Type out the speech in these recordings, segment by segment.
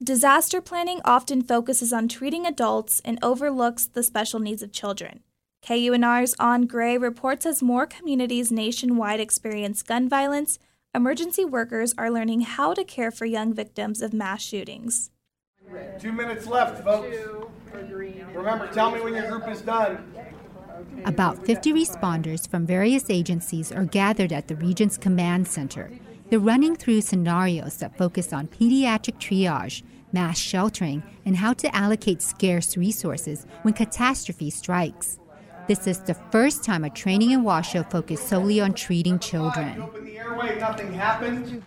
Disaster planning often focuses on treating adults and overlooks the special needs of children. KUNR's On Gray reports as more communities nationwide experience gun violence, emergency workers are learning how to care for young victims of mass shootings. 2 minutes left, folks. Remember, tell me when your group is done. About 50 responders from various agencies are gathered at the region's command center. They're running through scenarios that focus on pediatric triage, mass sheltering, and how to allocate scarce resources when catastrophe strikes. This is the first time a training in Washoe focused solely on treating children. Open the airway, nothing happens.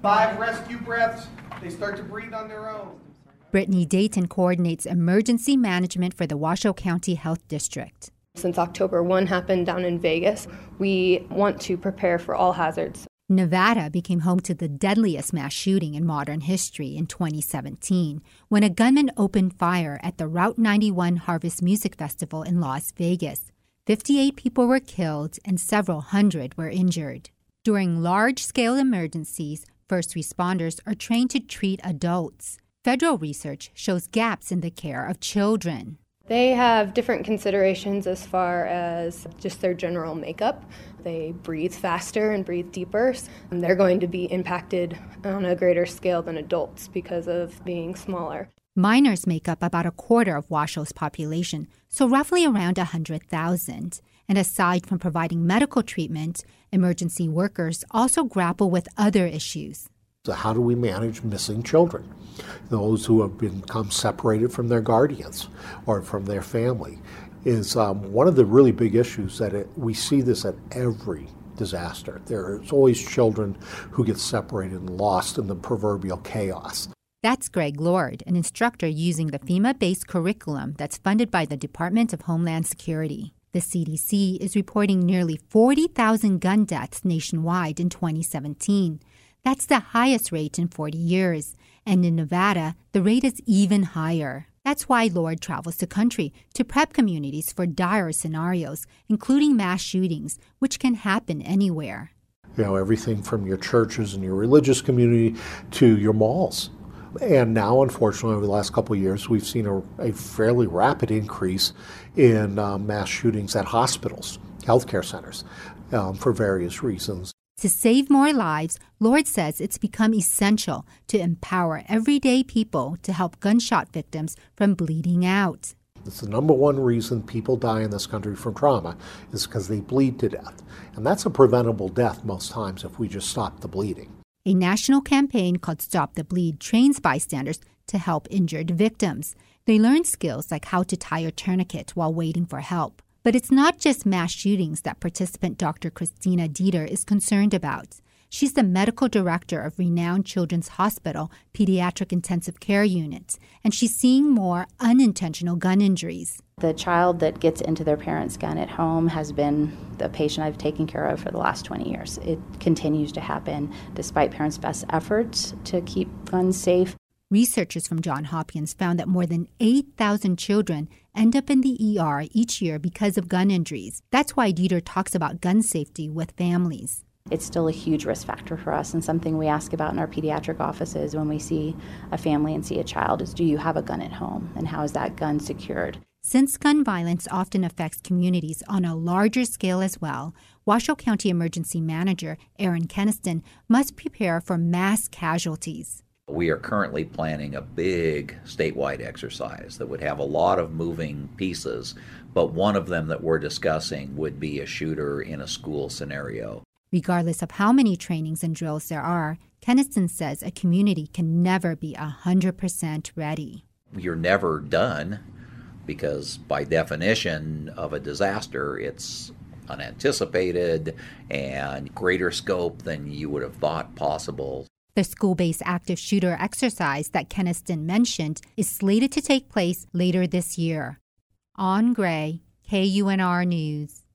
5 rescue breaths. They start to breathe on their own. Brittany Dayton coordinates emergency management for the Washoe County Health District. Since October 1 happened down in Vegas, we want to prepare for all hazards. Nevada became home to the deadliest mass shooting in modern history in 2017, when a gunman opened fire at the Route 91 Harvest Music Festival in Las Vegas. 58 people were killed and several hundred were injured. During large-scale emergencies, first responders are trained to treat adults. Federal research shows gaps in the care of children. They have different considerations as far as just their general makeup. They breathe faster and breathe deeper. And they're going to be impacted on a greater scale than adults because of being smaller. Minors make up about a quarter of Washoe's population, so roughly around 100,000. And aside from providing medical treatment, emergency workers also grapple with other issues. So how do we manage missing children? Those who have become separated from their guardians or from their family is one of the really big issues that we see this at every disaster. There's always children who get separated and lost in the proverbial chaos. That's Greg Lord, an instructor using the FEMA-based curriculum that's funded by the Department of Homeland Security. The CDC is reporting nearly 40,000 gun deaths nationwide in 2017. That's the highest rate in 40 years. And in Nevada, the rate is even higher. That's why Lord travels the country to prep communities for dire scenarios, including mass shootings, which can happen anywhere. You know, everything from your churches and your religious community to your malls. And now, unfortunately, over the last couple of years, we've seen a fairly rapid increase in mass shootings at hospitals, healthcare centers, for various reasons. To save more lives, Lord says it's become essential to empower everyday people to help gunshot victims from bleeding out. It's the number one reason people die in this country from trauma is because they bleed to death. And that's a preventable death most times if we just stop the bleeding. A national campaign called Stop the Bleed trains bystanders to help injured victims. They learn skills like how to tie a tourniquet while waiting for help. But it's not just mass shootings that participant Dr. Christina Dieter is concerned about. She's the medical director of renowned Children's Hospital Pediatric Intensive Care Unit, and she's seeing more unintentional gun injuries. The child that gets into their parents' gun at home has been the patient I've taken care of for the last 20 years. It continues to happen despite parents' best efforts to keep guns safe. Researchers from Johns Hopkins found that more than 8,000 children end up in the ER each year because of gun injuries. That's why Dieter talks about gun safety with families. It's still a huge risk factor for us, and something we ask about in our pediatric offices when we see a family and see a child is, do you have a gun at home, and how is that gun secured? Since gun violence often affects communities on a larger scale as well, Washoe County Emergency Manager Aaron Keniston must prepare for mass casualties. We are currently planning a big statewide exercise that would have a lot of moving pieces, but one of them that we're discussing would be a shooter in a school scenario. Regardless of how many trainings and drills there are, Keniston says a community can never be 100% ready. You're never done because by definition of a disaster, it's unanticipated and greater scope than you would have thought possible. The school-based active shooter exercise that Keniston mentioned is slated to take place later this year. On Gray, KUNR News.